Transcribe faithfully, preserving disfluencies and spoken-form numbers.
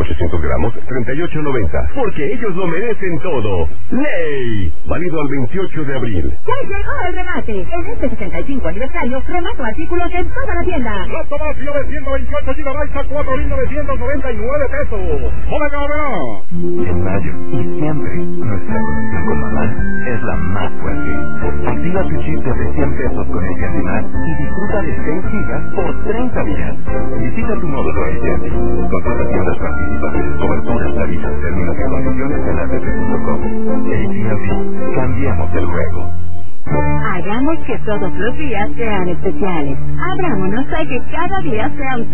ochocientos gramos, treinta y ocho noventa. Porque ellos lo merecen todo. ¡Ley! Válido al veintiocho de abril. ¡Ya llegó el remate! En este sesenta y cinco aniversario, remato artículos en toda la tienda. Laptop Asus de ciento veintiocho gigabytes a cuatro mil novecientos noventa y nueve pesos. ¡Bodega Aurrerá! En mayo y siempre, nuestra conexión con mamá es la más fuerte. Activa tu chip de cien pesos con A T and T Más y disfruta de seis gigas por treinta días. Visita tu módulo A T and T. Consulta tiendas participantes, coberturas, tarifas, términos y condiciones en A T T punto com. A T and T. Cambiamos el juego. Hagamos que todos los días sean especiales. Abrámonos a que cada día sea un